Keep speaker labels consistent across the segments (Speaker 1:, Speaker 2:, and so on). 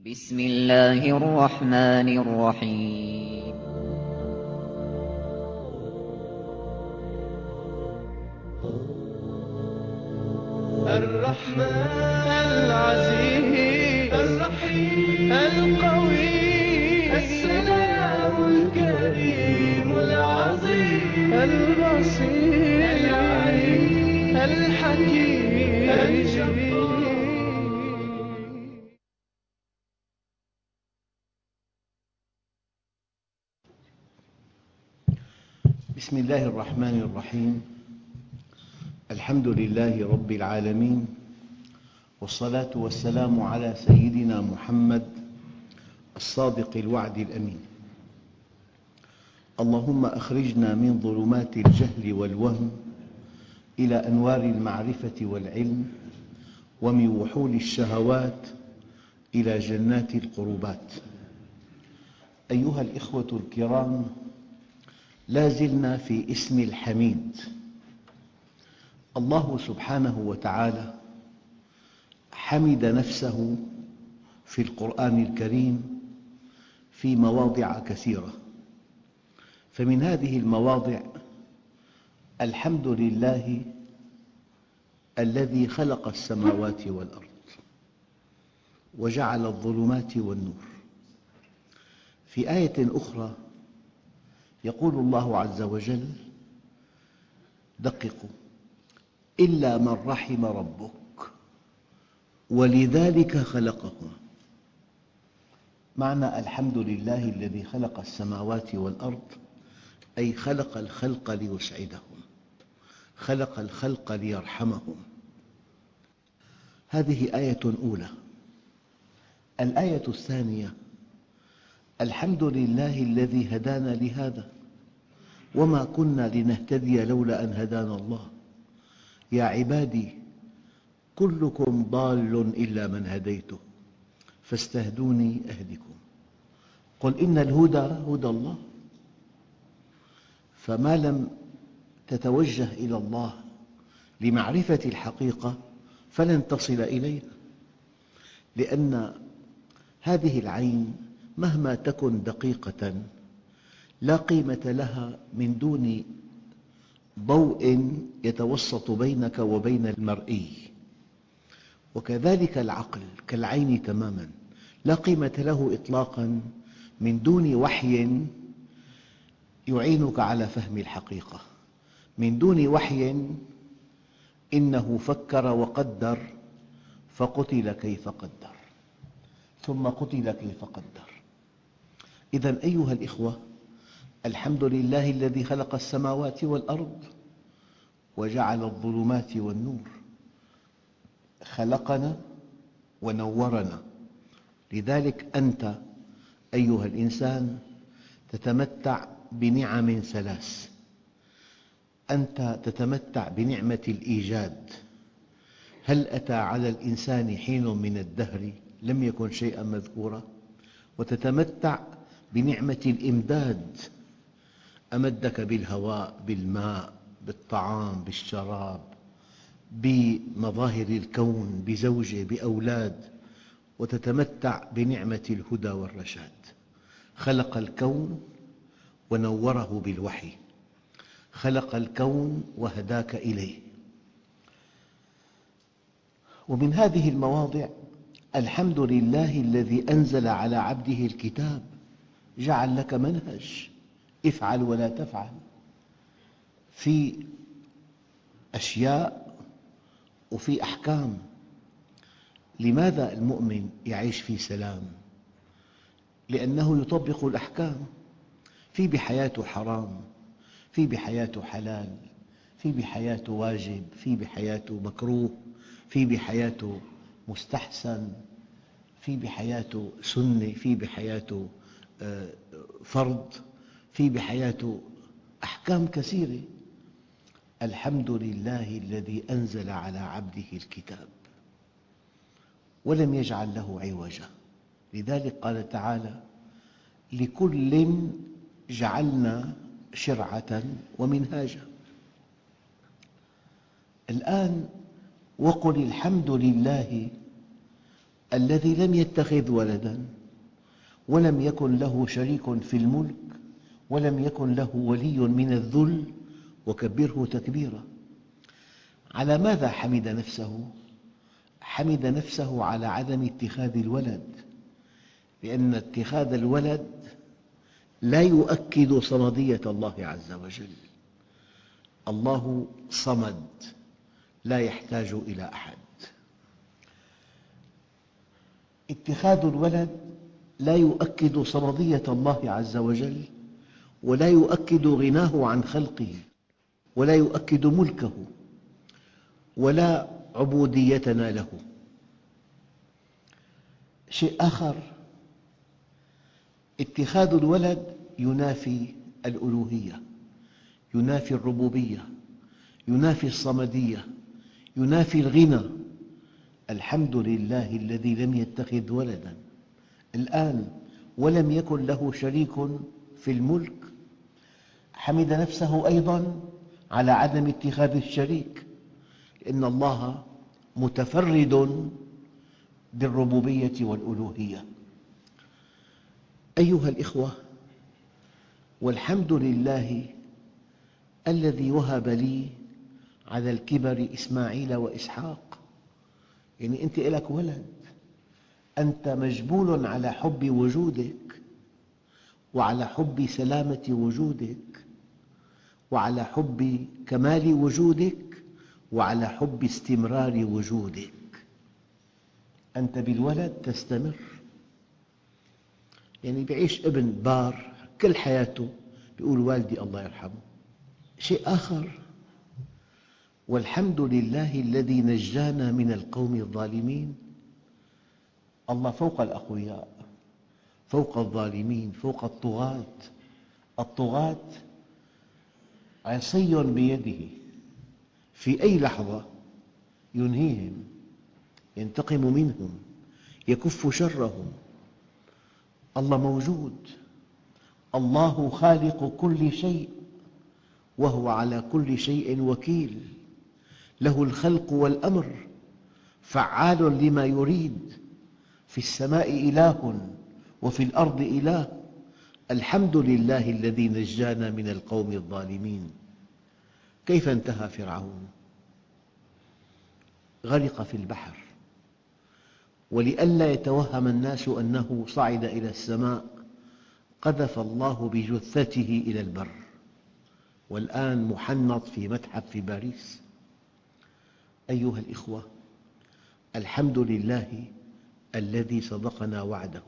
Speaker 1: بسم الله الرحمن الرحيم.
Speaker 2: الرحمن العزيز الرحيم القوي السلام الكريم العظيم البصير العليم الحكيم الجبار.
Speaker 3: بسم الله الرحمن الرحيم. الحمد لله رب العالمين، والصلاة والسلام على سيدنا محمد الصادق الوعد الأمين. اللهم أخرجنا من ظلمات الجهل والوهم إلى أنوار المعرفة والعلم، ومن وحول الشهوات إلى جنات القربات. أيها الإخوة الكرام، لا زلنا في اسم الحميد. الله سبحانه وتعالى حمد نفسه في القرآن الكريم في مواضع كثيرة، فمن هذه المواضع الحمد لله الذي خلق السماوات والأرض وجعل الظلمات والنور. في آية أخرى يقول الله عز وجل: دققوا: إلا من رحم ربك ولذلك خلقهم. معنى الحمد لله الذي خلق السماوات والأرض أي خلق الخلق ليسعدهم، خلق الخلق ليرحمهم. هذه آية أولى. الآية الثانية: الحمد لله الذي هدانا لهذا وما كنا لنهتدي لولا أن هدانا الله. يا عبادي كلكم ضال إلا من هديته فاستهدوني أهدكم. قل إن الهدى هدى الله. فما لم تتوجه إلى الله لمعرفة الحقيقة فلن تصل إليها، لأن هذه العين مهما تكن دقيقة لا قيمة لها من دون ضوء يتوسط بينك وبين المرئي. وكذلك العقل كالعين تماماً، لا قيمة له إطلاقاً من دون وحي يعينك على فهم الحقيقة. من دون وحي إنه فكر وقدر فقتل كيف قدر، ثم قتل كيف قدر. إذن أيها الإخوة، الحمد لله الذي خلق السماوات والأرض وجعل الظلمات والنور. خلقنا ونورنا. لذلك أنت أيها الإنسان تتمتع بنعم ثلاث. أنت تتمتع بنعمة الإيجاد. هل أتى على الإنسان حين من الدهر لم يكن شيئاً مذكورا؟ وتتمتع بنعمة الإمداد. أمدك بالهواء، بالماء، بالطعام، بالشراب، بمظاهر الكون، بزوجة، بأولاد. وتتمتع بنعمة الهدى والرشاد. خلق الكون ونوره بالوحي، خلق الكون وهداك إليه. ومن هذه المواضع الحمد لله الذي أنزل على عبده الكتاب، جعل لك منهج: افعل ولا تفعل. في أشياء وفي أحكام. لماذا المؤمن يعيش في سلام؟ لأنه يطبق الأحكام. في بحياته حرام، في بحياته حلال، في بحياته واجب، في بحياته مكروه، في بحياته مستحسن، في بحياته سنة، في بحياته فرض، في بحياته أحكام كثيرة. الحمد لله الذي أنزل على عبده الكتاب ولم يجعل له عوجا. لذلك قال تعالى: لكل جعلنا شرعة ومنهاجا. الآن وقل الحمد لله الذي لم يتخذ ولدا ولم يكن له شريك في الملك ولم يكن له ولي من الذل وكبره تكبيرا. على ماذا حمد نفسه؟ حمد نفسه على عدم اتخاذ الولد، لأن اتخاذ الولد لا يؤكد صمدية الله عز وجل. الله صمد لا يحتاج إلى أحد. اتخاذ الولد لا يؤكد صمدية الله عز وجل، ولا يؤكد غناه عن خلقه، ولا يؤكد ملكه، ولا عبوديتنا له. شيء آخر، اتخاذ الولد ينافي الألوهية، ينافي الربوبية، ينافي الصمدية، ينافي الغنى. الحمد لله الذي لم يتخذ ولدا الآن ولم يكن له شريك في الملك. حمد نفسه أيضاً على عدم اتخاذ الشريك، لأن الله متفرد بالربوبية والألوهية. أيها الأخوة، والحمد لله الذي وهب لي على الكبر إسماعيل وإسحاق. يعني أنت لك ولد، أنت مجبول على حب وجودك، وعلى حب سلامة وجودك، وعلى حب كمال وجودك، وعلى حب استمرار وجودك. أنت بالولد تستمر. يعني يعيش ابن بار كل حياته يقول والدي الله يرحمه. شيء آخر، والحمد لله الذي نجانا من القوم الظالمين. الله فوق الأقوياء، فوق الظالمين، فوق الطغاة. الطغاة عصي بيده، في أي لحظة ينهيهم، ينتقم منهم، يكف شرهم. الله موجود، الله خالق كل شيء، وهو على كل شيء وكيل، له الخلق والأمر، فعال لما يريد. في السماء إله وفي الأرض إله. الحمد لله الذي نجانا من القوم الظالمين. كيف انتهى فرعون؟ غرق في البحر، ولئلا يتوهم الناس أنه صعد إلى السماء قذف الله بجثته إلى البر، والآن محنط في متحف في باريس. أيها الأخوة، الحمد لله الذي صدقنا وعده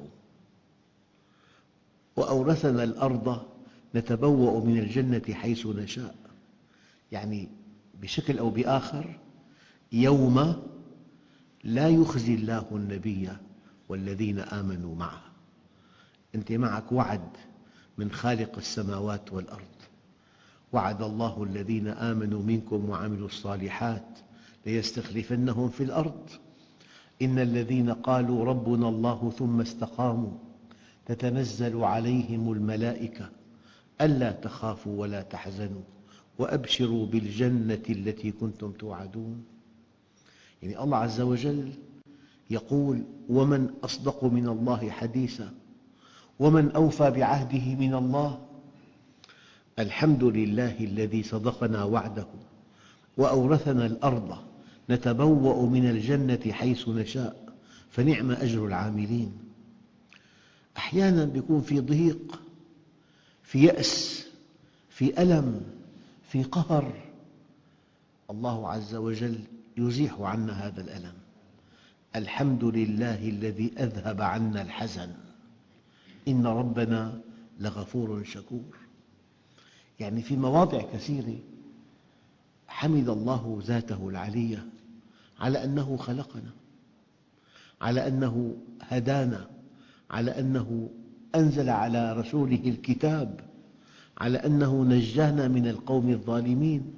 Speaker 3: وأورثنا الأرض نتبوأ من الجنة حيث نشاء. يعني بشكل أو بآخر، يوم لا يخزي الله النبي والذين آمنوا معه. أنت معك وعد من خالق السماوات والأرض. وعد الله الذين آمنوا منكم وعملوا الصالحات ليستخلفنهم في الأرض. إن الذين قالوا ربنا الله ثم استقاموا تتنزل عليهم الملائكة ألا تخافوا ولا تحزنوا وأبشروا بالجنة التي كنتم توعدون. يعني الله عز وجل يقول: ومن أصدق من الله حديثا ومن أوفى بعهده من الله. الحمد لله الذي صدقنا وعده وأورثنا الأرض نتبوأ من الجنة حيث نشاء، فنعم أجر العاملين. أحياناً يكون في ضيق، في يأس، في ألم، في قهر، الله عز وجل يزيح عنا هذا الألم. الحمد لله الذي أذهب عنا الحزن، إن ربنا لغفور شكور. يعني في مواضع كثيرة حمد الله ذاته العلية على أنه خلقنا، على أنه هدانا، على أنه أنزل على رسوله الكتاب، على أنه نجانا من القوم الظالمين.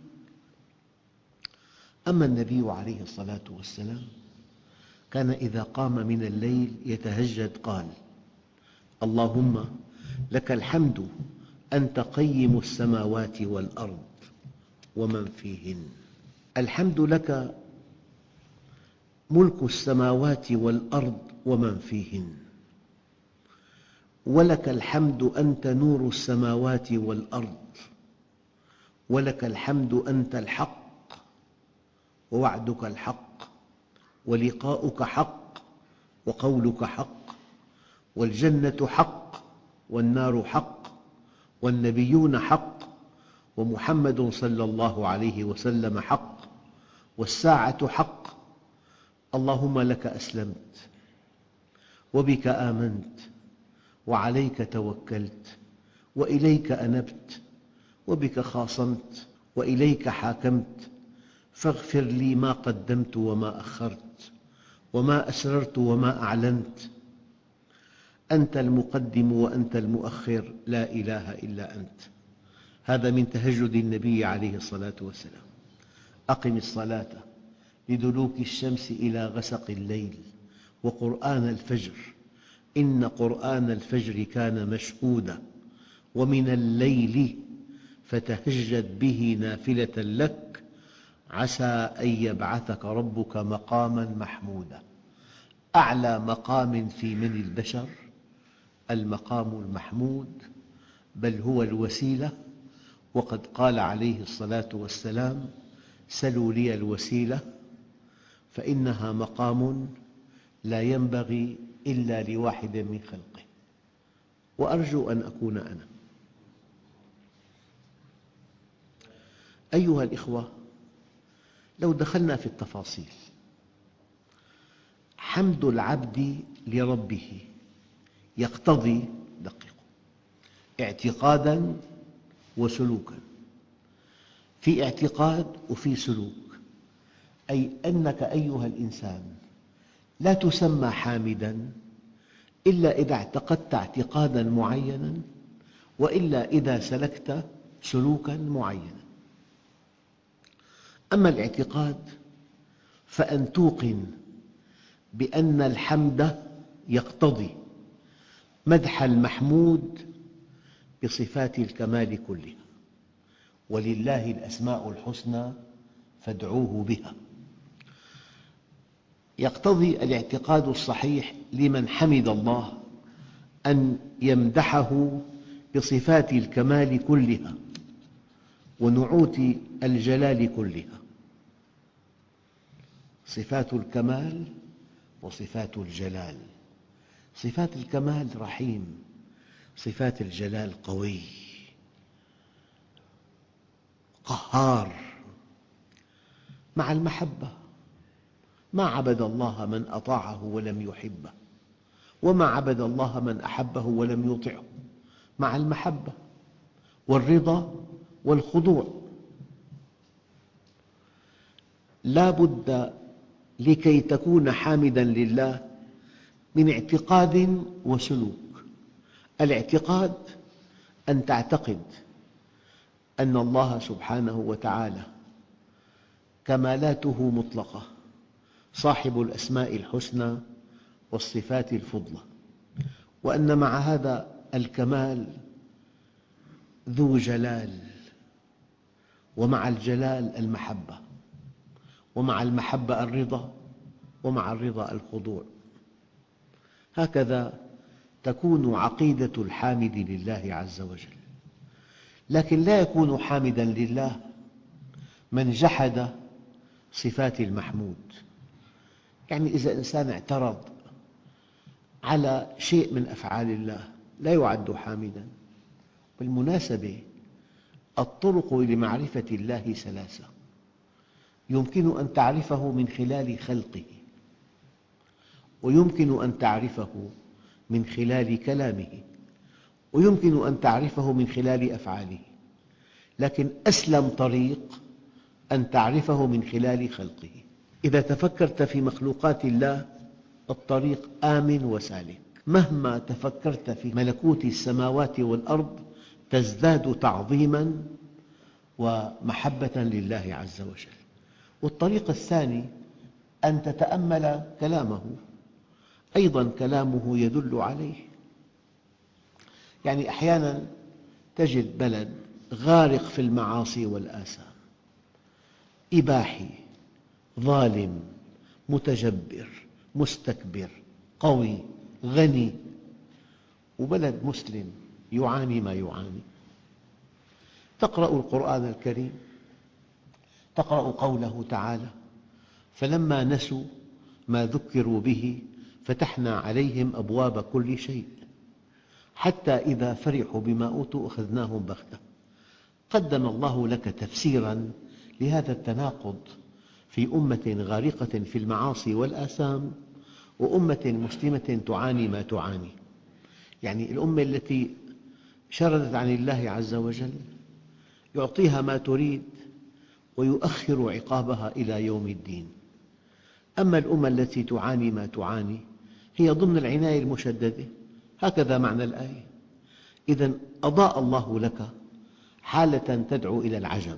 Speaker 3: أما النبي عليه الصلاة والسلام كان إذا قام من الليل يتهجد قال: اللهم لك الحمد أنت قيم السماوات والأرض ومن فيهن. الحمد لك ملك السماوات والأرض ومن فيهن. ولك الحمد أنت نور السماوات والأرض، ولك الحمد أنت الحق، ووعدك الحق، ولقاؤك حق، وقولك حق، والجنة حق، والنار حق، والنبيون حق، ومحمد صلى الله عليه وسلم حق، والساعة حق. اللهم لك أسلمت، وبك آمنت، وعليك توكلت، وإليك أنبت، وبك خاصمت، وإليك حاكمت، فاغفر لي ما قدمت وما أخرت، وما أسررت وما أعلنت. أنت المقدم وأنت المؤخر، لا إله إلا أنت. هذا من تهجد النبي عليه الصلاة والسلام. أقم الصلاة لدلوك الشمس إلى غسق الليل وقرآن الفجر، إن قرآن الفجر كان مشهودا، ومن الليل فتهجد به نافلة لك عسى أن يبعثك ربك مقاما محمودا. أعلى مقام في من البشر المقام المحمود، بل هو الوسيلة. وقد قال عليه الصلاة والسلام: سلوا لي الوسيلة فإنها مقام لا ينبغي إلا لواحد من خلقه، وأرجو أن أكون أنا. أيها الإخوة، لو دخلنا في التفاصيل، حمد العبد لربه يقتضي اعتقاداً وسلوكاً. في اعتقاد وفي سلوك، أي أنك أيها الإنسان لا تسمى حامداً إلا إذا اعتقدت اعتقاداً معيناً، وإلا إذا سلكت سلوكاً معيناً. أما الاعتقاد فأن توقن بأن الحمد يقتضي مدح المحمود بصفات الكمال كلها، ولله الأسماء الحسنى فادعوه بها. يقتضي الاعتقاد الصحيح لمن حمد الله أن يمدحه بصفات الكمال كلها ونعوت الجلال كلها. صفات الكمال وصفات الجلال. صفات الكمال رحيم، صفات الجلال قوي قهار. مع المحبة، ما عبد الله من أطاعه ولم يحبه، وما عبد الله من أحبه ولم يطعه. مع المحبة والرضا والخضوع. لا بد لكي تكون حامداً لله من اعتقاد وسلوك. الاعتقاد أن تعتقد أن الله سبحانه وتعالى كمالاته مطلقة، صاحب الأسماء الحسنى والصفات الفضلى، وأن مع هذا الكمال ذو جلال، ومع الجلال المحبة، ومع المحبة الرضا، ومع الرضا الخضوع. هكذا تكون عقيدة الحامد لله عز وجل. لكن لا يكون حامداً لله من جحد صفات المحمود. يعني إذا إنسان اعترض على شيء من أفعال الله لا يعد حامداً. بالمناسبة، الطرق لمعرفة الله ثلاثة: يمكن أن تعرفه من خلال خلقه، ويمكن أن تعرفه من خلال كلامه، ويمكن أن تعرفه من خلال أفعاله. لكن أسلم طريق أن تعرفه من خلال خلقه. إذا تفكرت في مخلوقات الله الطريق آمن وسالك. مهما تفكرت في ملكوت السماوات والأرض تزداد تعظيماً ومحبة لله عز وجل. والطريق الثاني أن تتأمل كلامه، أيضاً كلامه يدل عليه. يعني أحياناً تجد بلد غارق في المعاصي والآثام، إباحي، ظالم، متجبر، مستكبر، قوي غني وبلد مسلم يعاني ما يعاني. تقرأ القرآن الكريم، تقرأ قوله تعالى: فلما نسوا ما ذكروا به فتحنا عليهم أبواب كل شيء حتى إذا فرحوا بما أوتوا أخذناهم بغتة. قدم الله لك تفسيراً لهذا التناقض في أمة غارقة في المعاصي والآثام وأمة مسلمة تعاني ما تعاني. يعني الأمة التي شردت عن الله عز وجل يعطيها ما تريد ويؤخر عقابها إلى يوم الدين. أما الأمة التي تعاني ما تعاني هي ضمن العناية المشددة، هكذا معنى الآية. إذن أضاء الله لك حالة تدعو إلى العجب.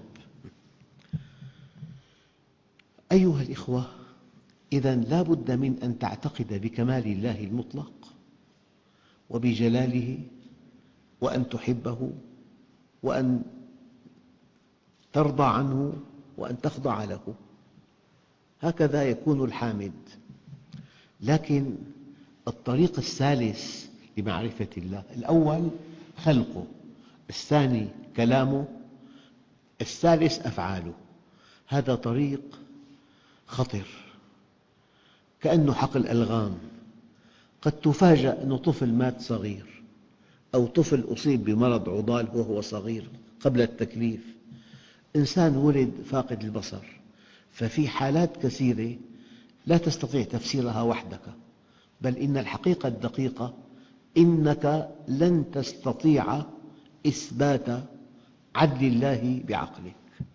Speaker 3: أيها الإخوة، إذن لا بد من أن تعتقد بكمال الله المطلق وبجلاله، وأن تحبه، وأن ترضى عنه، وأن تخضع له. هكذا يكون الحامد. لكن الطريق الثالث لمعرفة الله: الأول خلقه، الثاني كلامه، الثالث أفعاله. هذا طريق خطر كأنه حقل ألغام. قد تفاجأ أن طفل مات صغير، أو طفل أصيب بمرض عضال وهو صغير قبل التكليف، إنسان ولد فاقد البصر. ففي حالات كثيرة لا تستطيع تفسيرها وحدك، بل إن الحقيقة الدقيقة إنك لن تستطيع إثبات عدل الله بعقلك،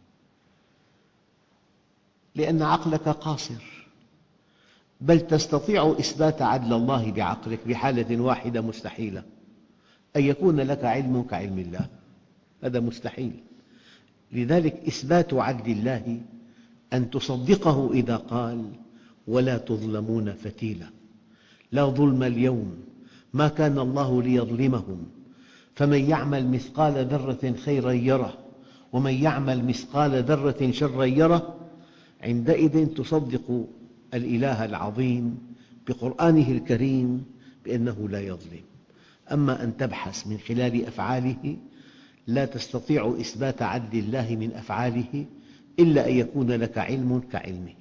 Speaker 3: لأن عقلك قاصر. بل تستطيع إثبات عدل الله بعقلك بحالة واحدة مستحيلة: أن يكون لك علم كعلم الله، هذا مستحيل. لذلك إثبات عدل الله أن تصدقه إذا قال: ولا تظلمون فتيلا، لا ظلم اليوم، ما كان الله ليظلمهم، فمن يعمل مثقال ذرة خيرا يره، ومن يعمل مثقال ذرة شرا يره. عندئذ تصدق الإله العظيم بقرآنه الكريم بأنه لا يظلم. أما أن تبحث من خلال أفعاله، لا تستطيع إثبات عدل الله من أفعاله إلا أن يكون لك علم كعلمه.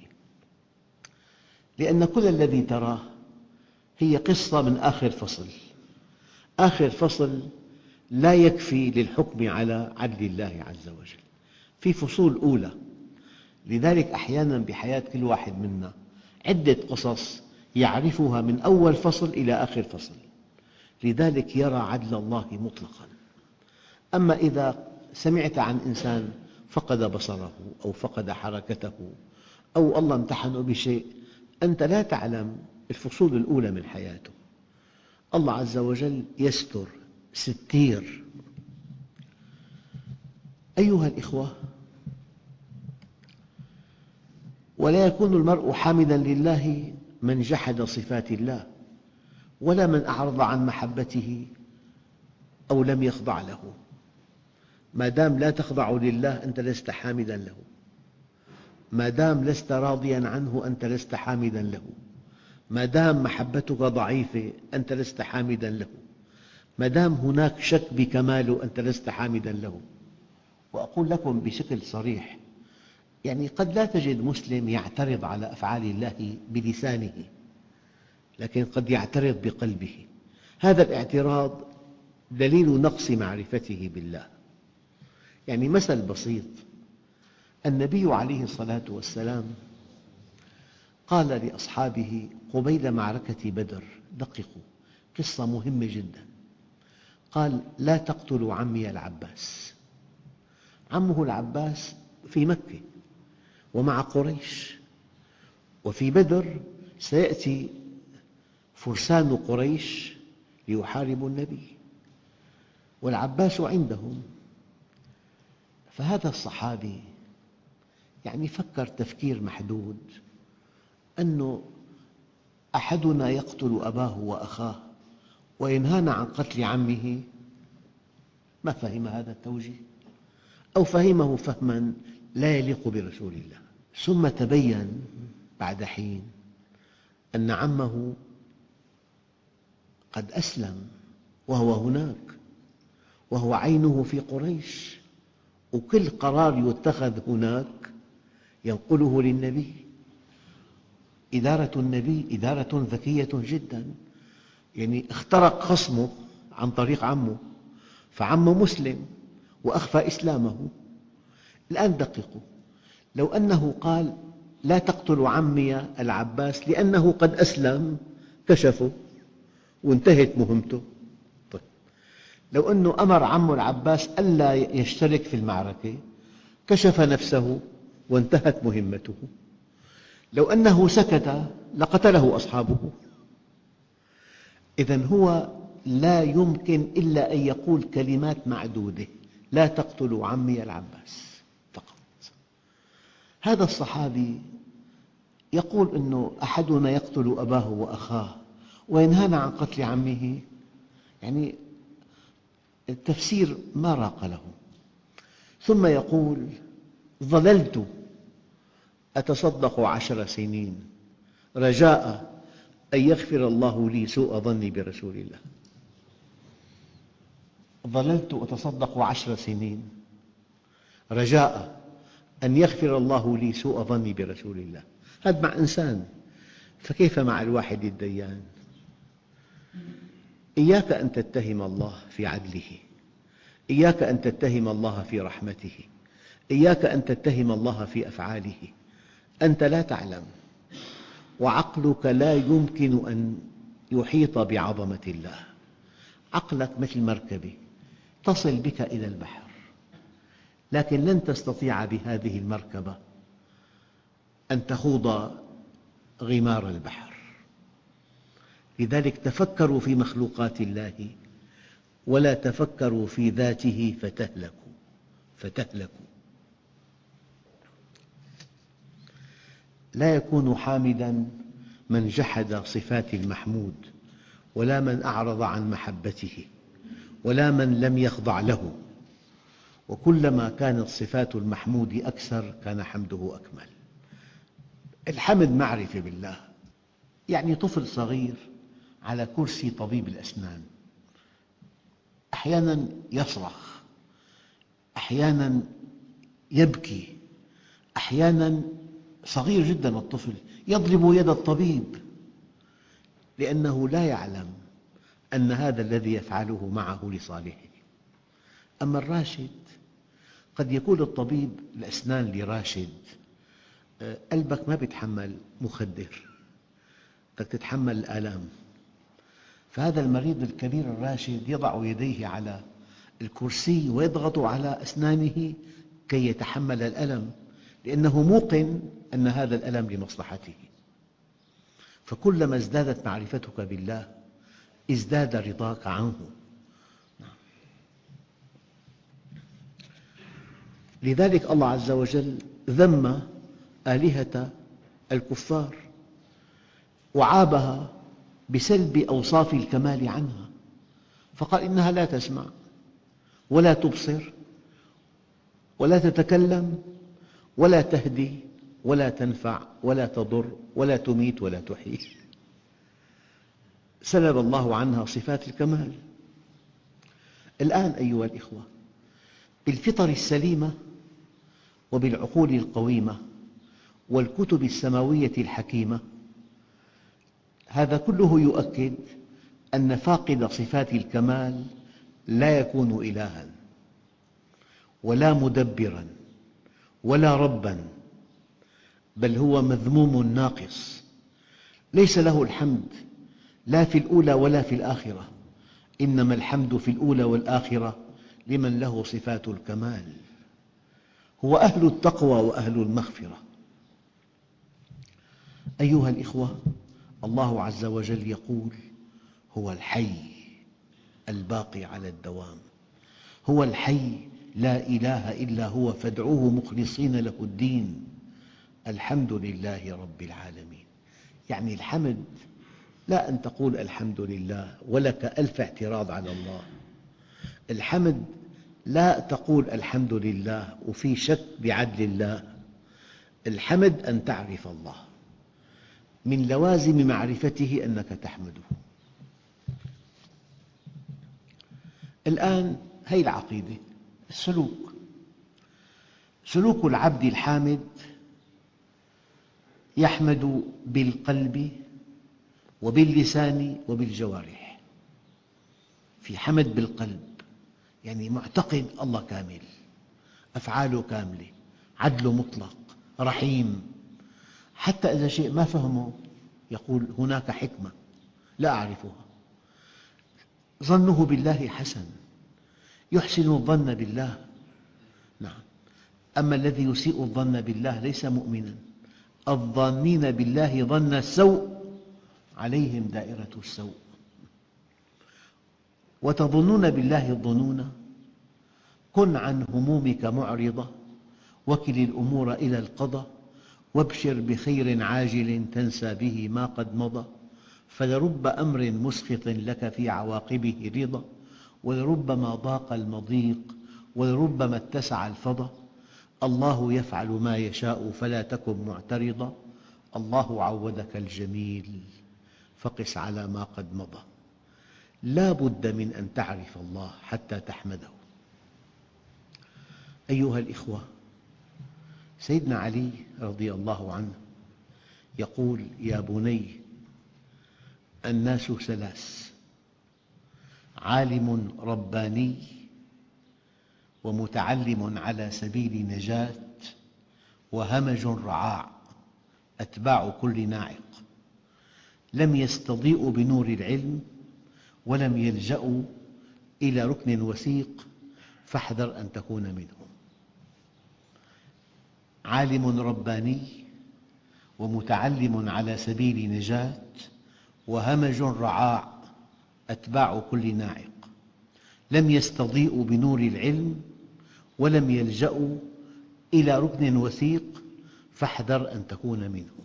Speaker 3: لأن كل الذي تراه هي قصة من آخر فصل. آخر فصل لا يكفي للحكم على عدل الله عز وجل، في فصول أولى. لذلك أحياناً بحياة كل واحد منا عدة قصص يعرفها من أول فصل إلى آخر فصل، لذلك يرى عدل الله مطلقاً. أما إذا سمعت عن إنسان فقد بصره أو فقد حركته أو الله امتحنه بشيء، أنت لا تعلم الفصول الأولى من حياته. الله عز وجل يستر ستير. أيها الإخوة، ولا يكون المرء حامداً لله من جحد صفات الله، ولا من أعرض عن محبته أو لم يخضع له. ما دام لا تخضع لله أنت لست حامداً له، ما دام لست راضياً عنه أنت لست حامداً له، ما دام محبتك ضعيفة أنت لست حامداً له، ما دام هناك شك بكماله أنت لست حامداً له. وأقول لكم بشكل صريح، يعني قد لا تجد مسلم يعترض على أفعال الله بلسانه، لكن قد يعترض بقلبه. هذا الاعتراض دليل نقص معرفته بالله. يعني مثل بسيط: النبي عليه الصلاة والسلام قال لأصحابه قبيل معركة بدر، دققوا، قصة مهمة جدا، قال: لا تقتلوا عمي العباس. عمه العباس في مكة ومع قريش، وفي بدر سيأتي فرسان قريش ليحاربوا النبي والعباس عندهم. فهذا الصحابي يعني فكر تفكير محدود أن أحدنا يقتل أباه وأخاه وينهانا عن قتل عمه. ما فهم هذا التوجيه، أو فهمه فهماً لا يليق برسول الله. ثم تبين بعد حين أن عمه قد أسلم وهو هناك، وهو عينه في قريش، وكل قرار يتخذ هناك ينقله للنبي. إدارة النبي إدارة ذكية جدا. يعني اخترق خصمه عن طريق عمه، فعمه مسلم وأخفى إسلامه. الآن دققوا، لو أنه قال لا تقتلوا عمي العباس لأنه قد أسلم، كشفه وانتهت مهمته. طيب، لو أنه أمر عمه العباس ألا يشترك في المعركة، كشف نفسه وانتهت مهمته. لو أنه سكت لقتله أصحابه. إذن هو لا يمكن إلا أن يقول كلمات معدودة: لا تقتلوا عمي العباس فقط. هذا الصحابي يقول أنه أحدنا يقتل أباه وأخاه وينهانا عن قتل عمه. يعني التفسير ما راق له. ثم يقول: ظللت أتصدق 10 سنين رجاء أن يغفر الله لي سوء ظني برسول الله. ظللت أتصدق 10 سنين رجاء أن يغفر الله لي سوء ظني برسول الله. هذا مع إنسان، فكيف مع الواحد الديان؟ إياك أن تتهم الله في عدله، إياك أن تتهم الله في رحمته، إياك أن تتهم الله في أفعاله. أنت لا تعلم، وعقلك لا يمكن أن يحيط بعظمة الله. عقلك مثل مركبة تصل بك إلى البحر، لكن لن تستطيع بهذه المركبة أن تخوض غمار البحر. لذلك تفكروا في مخلوقات الله ولا تفكروا في ذاته فتهلكوا. لا يكون حامداً من جحد صفات المحمود، ولا من أعرض عن محبته، ولا من لم يخضع له. وكلما كانت صفات المحمود أكثر كان حمده أكمل. الحمد معرفة بالله. يعني طفل صغير على كرسي طبيب الأسنان أحياناً يصرخ، أحياناً يبكي، أحياناً صغير جداً الطفل يضرب يد الطبيب، لأنه لا يعلم أن هذا الذي يفعله معه لصالحه. أما الراشد، قد يقول الطبيب الأسنان لراشد: قلبك ما يتحمل مخدر، بدك تتحمل الآلام. فهذا المريض الكبير الراشد يضع يديه على الكرسي ويضغط على أسنانه كي يتحمل الألم، لأنه موقن أن هذا الألم لمصلحته. فكلما ازدادت معرفتك بالله ازداد رضاك عنه. لذلك الله عز وجل ذم آلهة الكفار وعابها بسلب أوصاف الكمال عنها، فقال: إنها لا تسمع ولا تبصر ولا تتكلم ولا تهدي ولا تنفع ولا تضر ولا تميت ولا تحيي. سلب الله عنها صفات الكمال. الآن أيها الأخوة، بالفطر السليمة وبالعقول القويمة والكتب السماوية الحكيمة، هذا كله يؤكد أن فاقد صفات الكمال لا يكون إلهاً ولا مدبراً ولا رباً، بل هو مذموم ناقص. ليس له الحمد لا في الأولى ولا في الآخرة، إنما الحمد في الأولى والآخرة لمن له صفات الكمال. هو أهل التقوى وأهل المغفرة. أيها الأخوة، الله عز وجل يقول: هو الحي الباقي على الدوام، هو الحي لا إله إلا هو فادعوه مخلصين له الدين، الحمد لله رب العالمين. يعني الحمد لا أن تقول الحمد لله ولك ألف اعتراض على الله. الحمد لا تقول الحمد لله وفي شك بعدل الله. الحمد أن تعرف الله، من لوازم معرفته أنك تحمده. الآن هذه العقيدة. سلوك العبد الحامد يحمد بالقلب وباللسان وبالجوارح. في حمد بالقلب، يعني معتقد الله كامل، أفعاله كاملة، عدله مطلق، رحيم. حتى إذا شيء ما فهمه يقول هناك حكمة لا أعرفها. ظنه بالله حسن، يحسن الظن بالله. نعم. أما الذي يسيء الظن بالله ليس مؤمنا. الظانين بالله ظن السوء عليهم دائرة السوء. وتظنون بالله الظنون. كن عن همومك معرضة، وكل الأمور إلى القضاء، وابشر بخير عاجل تنسى به ما قد مضى. فلرب أمر مسخط لك في عواقبه رضا، ولربما ضاق المضيق، ولربما اتسع الفضا. الله يفعل ما يشاء فلا تكن معترضا. الله عودك الجميل فقس على ما قد مضى. لا بد من أن تعرف الله حتى تحمده. أيها الإخوة، سيدنا علي رضي الله عنه يقول: يا بني، الناس ثلاث: عالم رباني، ومتعلم على سبيل نجاة، وهمج رعاع أتباع كل ناعق. لم يستضيئوا بنور العلم، ولم يلجأوا إلى ركن وثيق، فاحذر أن تكون منهم. عالم رباني، ومتعلم على سبيل نجاة، وهمج رعاع أتباع كل ناعق. لم يستضيئوا بنور العلم، ولم يلجأوا إلى ركن وثيق، فاحذر أن تكون منهم.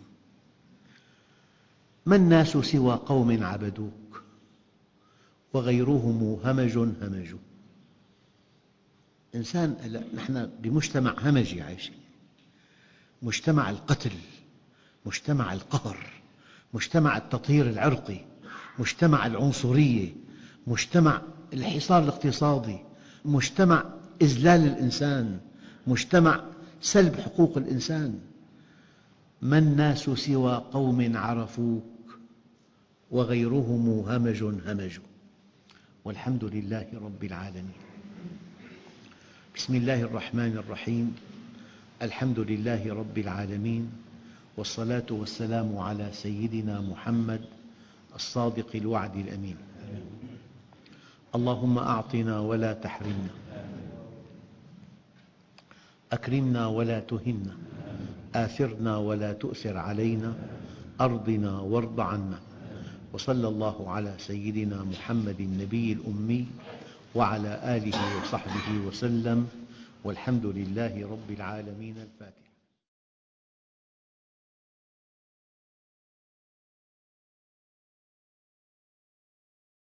Speaker 3: ما الناس سوى قوم عبدوك، وغيرهم همج. نحن بمجتمع همجي عايشين، مجتمع القتل، مجتمع القهر، مجتمع التطهير العرقي، مجتمع العنصرية، مجتمع الحصار الاقتصادي، مجتمع إذلال الإنسان، مجتمع سلب حقوق الإنسان. ما الناس سوى قوم عرفوك، وغيرهم همج. والحمد لله رب العالمين. بسم الله الرحمن الرحيم. الحمد لله رب العالمين، والصلاة والسلام على سيدنا محمد الصادق الوعد الأمين. اللهم أعطنا ولا تحرمنا، أكرمنا ولا تهنا، آثرنا ولا تؤثر علينا، أرضنا وارض عنا. وصلى الله على سيدنا محمد النبي الأمي وعلى آله وصحبه وسلم، والحمد لله رب العالمين. الفاتحة.